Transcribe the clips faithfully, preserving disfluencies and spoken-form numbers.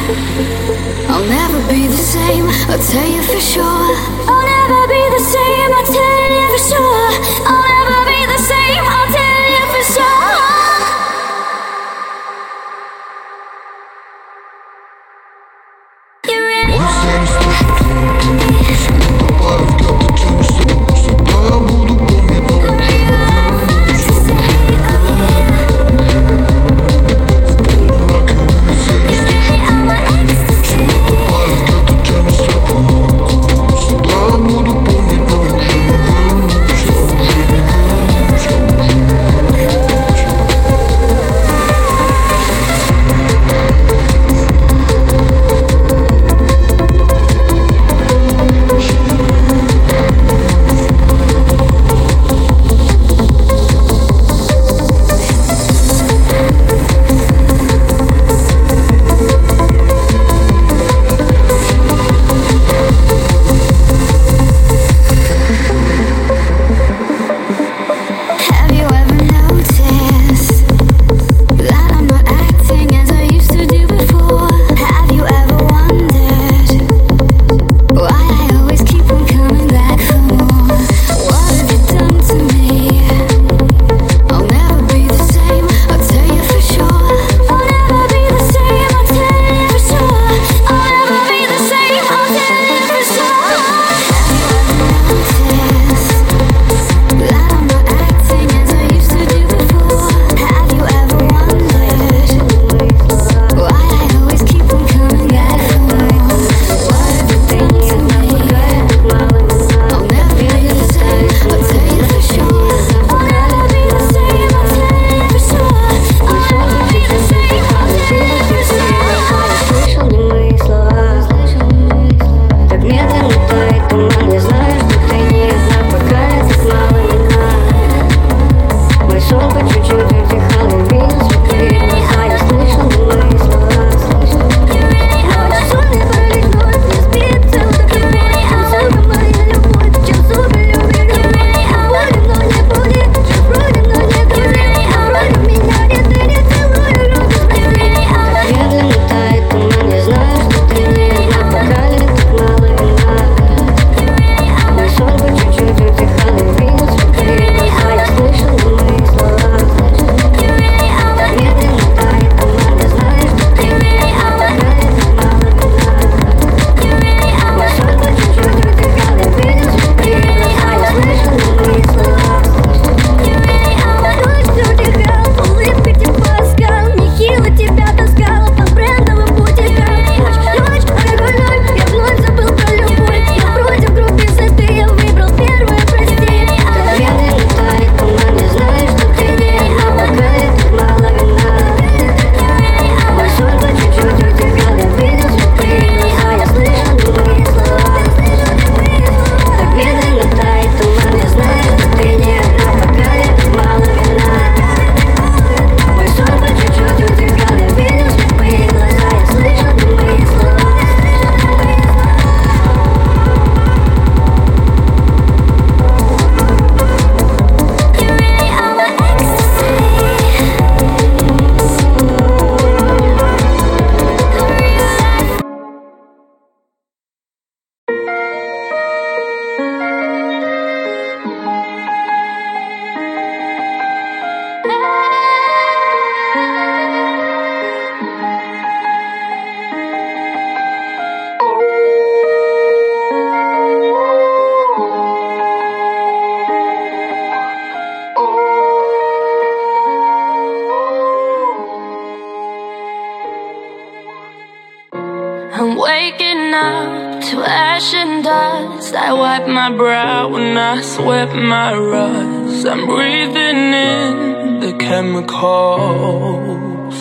I'll never be the same, I'll tell you for sure. I'll never be the same, I'll tell you for sure. I'll never be the same, I'll tell you for sure. You're ready. I'm waking up to ash and dust. I wipe my brow and I sweat my rust. I'm breathing in the chemicals.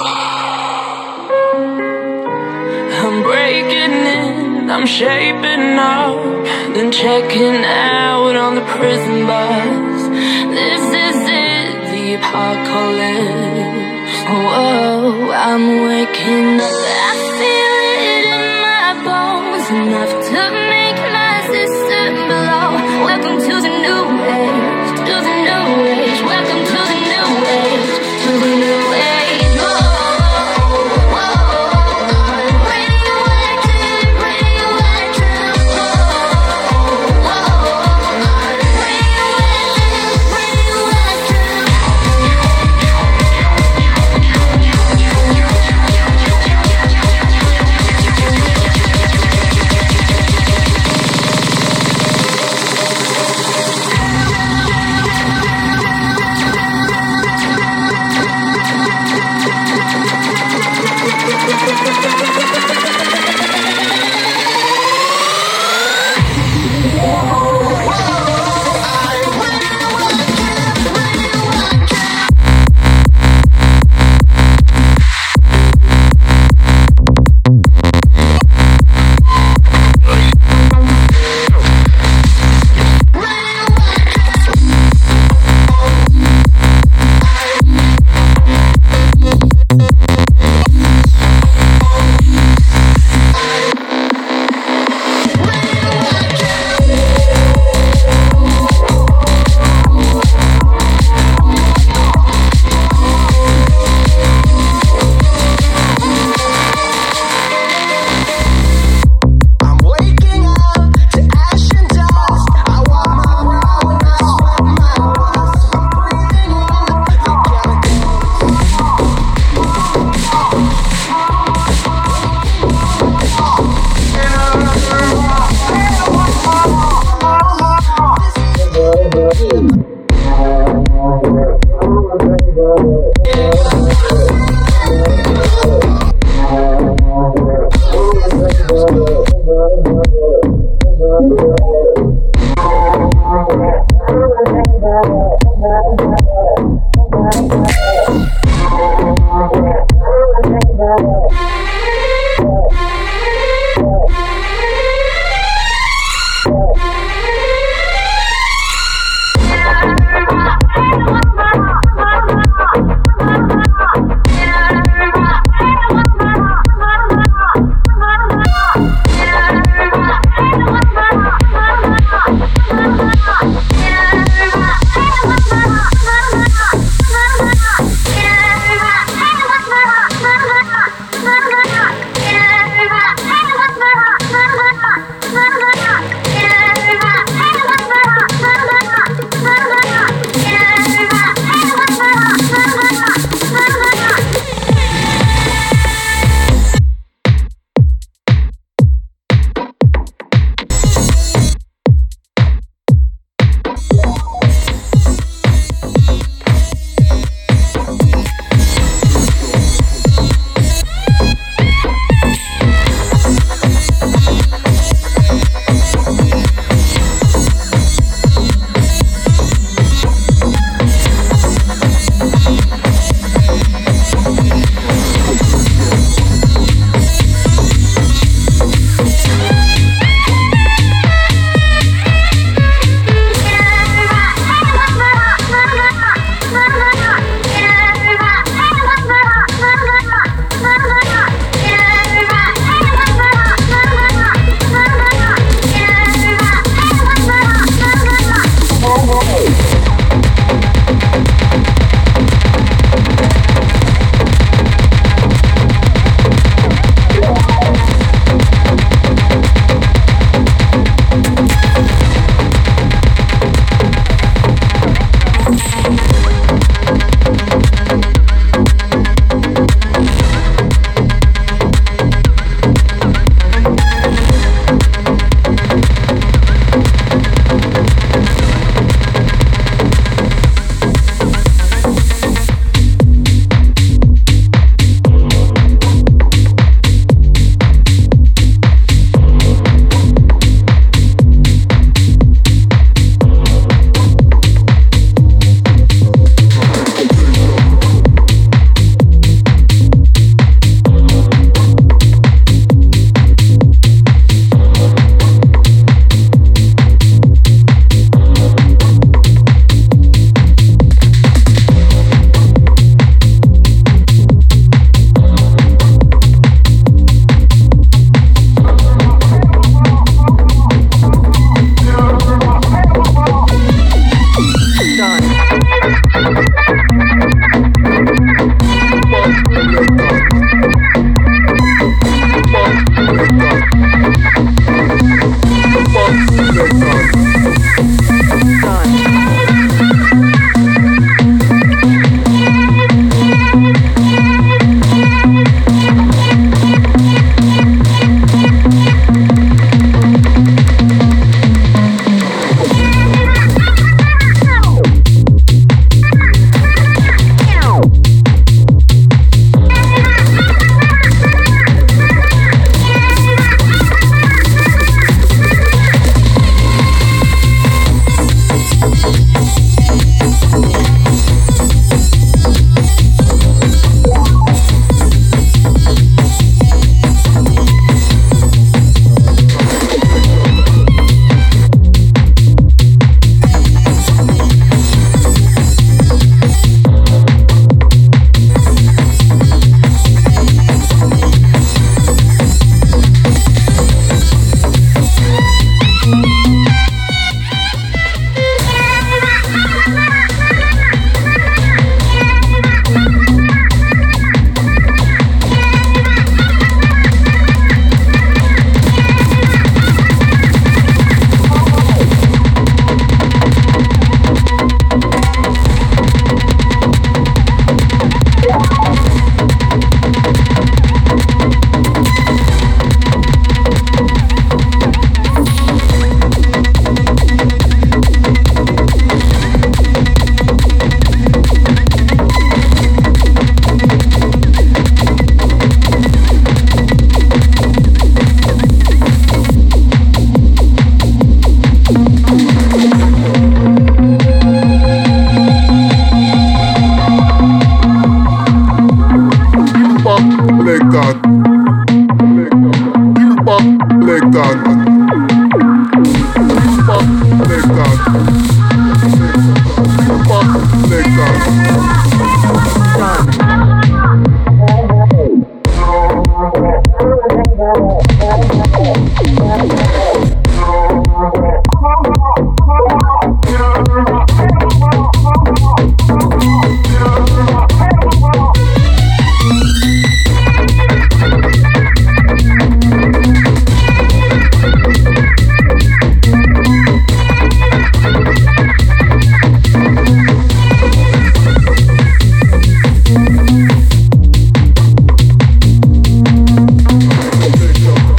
I'm breaking in, I'm shaping up, then checking out on the prison bus. This is it, the apocalypse. Whoa, I'm waking up, I feel it in my bones, enough to make my system blow. Welcome to the new age, to the new age. Welcome to the new age, to the new age. Whoa, whoa, whoa. Take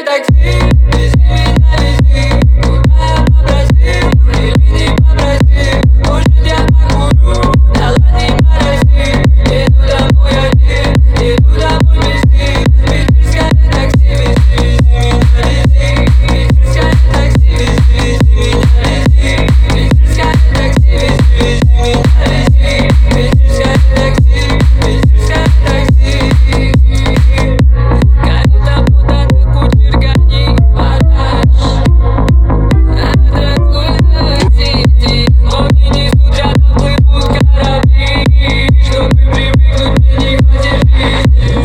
скачать такси, вези меня, вези, куда я попросил, или не попросил. Может я покурю, дала не морози. Иду домой один, иду домой без них. Вези скачать такси, вези, вези меня, вези. Вези скачать такси, вези, вези меня, вези. Вези скачать такси, вези, вези меня, вези. Вези скачать такси, вези скачать такси. Когда куда-то кучер гони подальше. Надо откуда идти, ноги не стучат, а плывут корабли. Чтобы привыкнуть, мне не хватит жизни.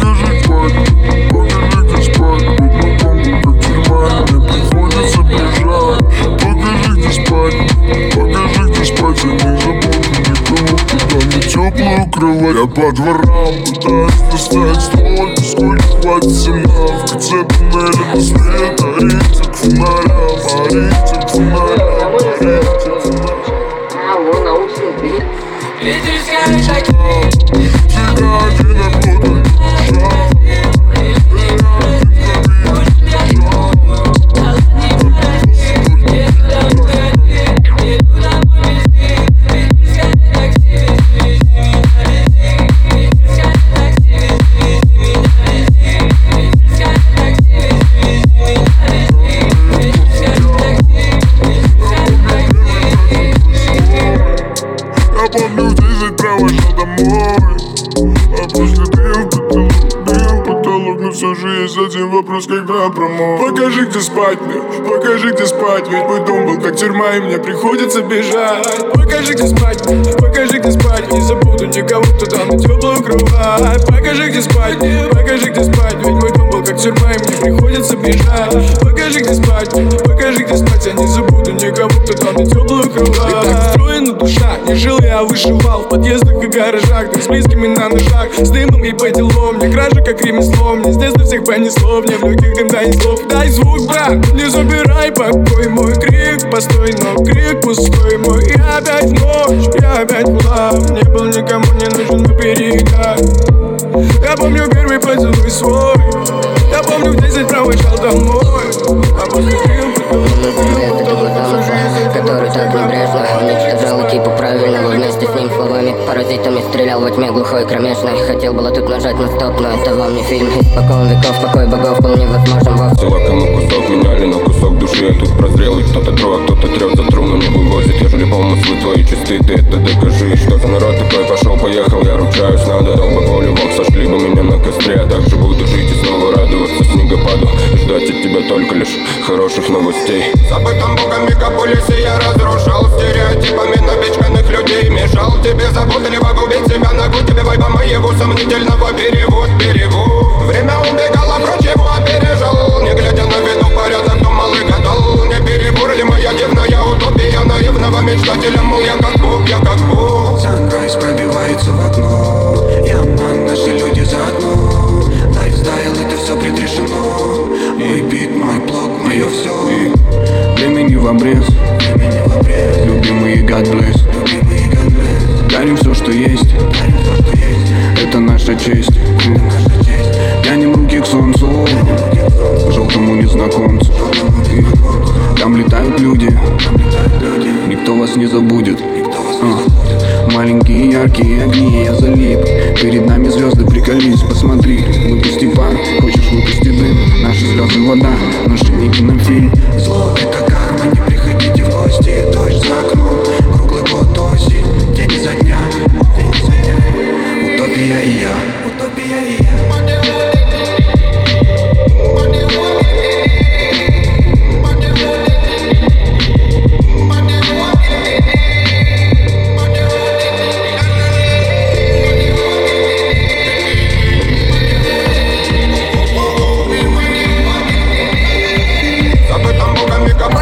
Покажи, где спать, покажи, где спать. Я не забуду никого, когда на теплую кровать. Я по дворам пытаюсь достать столько, сколько хватит земля. В конце туннеля на свет, орите к фонарям, орите к фонарям, орите к фонарям. Ветер скачет такси. Всегда один работает душа. Я помню, в десять провожал домой, а после бил потолок, бил потолок. Но все же есть один вопрос, когда промой. Покажи, где спать мне, покажи, где спать. Ведь мой дом был как тюрьма, и мне приходится бежать. Покажи, где спать мне, покажи, где спать. Не забуду никого туда на теплую кровать. Покажи, где спать мне, покажи, где спать. Ведь мой дом был как тюрьма, и мне приходится бежать. Покажи, где спать мне, покажи, где спать. Я не забуду никого туда на теплую кровать. И так устроена душа, не жил я, а вышивал в подъездах и гаражах. Так с близкими на ножах, с дымом и по делам. Мне кража как ремесло, мне с детства всех понесло. Мне в легких дым, дай слов, дай звук, брат. Не забирай покой, мой крик постой, но крик пустой мой. Я опять в ночь, я опять в лав. Не был никому не нужен на берегах. Я помню первый поцелуй свой, я помню в десять провожал домой, а после пил который так небрежно уничтожал типа правильного. Вместе с ним словами паразитами стрелял во тьме глухой кромешной. Хотел было тут нажать на стоп, но это вам не фильм. Испокон веков покой богов был невозможен вовсе. Кому кусок меняли на кусок души. Я тут прозрел, и кто-то трог, кто-то трет за трубу не вывозит. Ежели помыслы твои чисты, ты это докажи. Что за народ такой пошел, поехал, я ручаюсь. Надо, дал бы волю вам, сошли бы меня на костре. А так же буду жить и снова радоваться снегопаду. Ждать от тебя только лишь хороших новостей. Забытым богом мегаполисе я разрушал стереотипами напичканных людей. Мешал тебе заботливо погубить себя. Ногу тебе вайба моего сомнительного перевод, перевод. Время убегало, прочь его опережал. Не глядя на виду порядок, думал и гадал. Не перебор ли моя дивная утопия наивного мечтателя? Мол, я как Бог, я как Бог. Санрайз пробивается в окно. Я ман, наши люди заодно. Лайфстайл, это все предрешено. Мой бит, мой блог, мое все. И времени в обрез, любимые God bless. Дарим все, что есть, это наша честь. Тянем руки к солнцу, желтому незнакомцу. Там летают люди, никто вас не забудет. а. Маленькие яркие огни, я залип. Перед нами звезды, приколись, посмотри. Выпусти пар, хочешь выпусти дым. Наши слезы вода, наши не кинофильм. Зло это карма, не приходите в гости. Дождь за окном, круглый год осень. День изо дня, день изо дня. Утопия и я, утопия и я. Забытым богом мегаполисе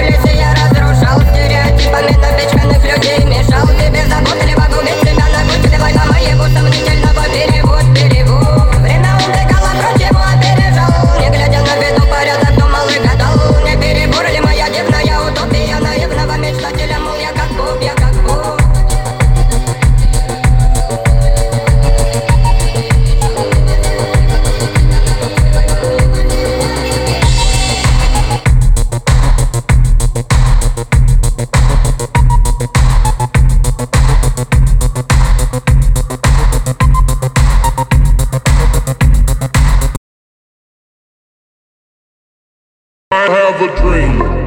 a dream.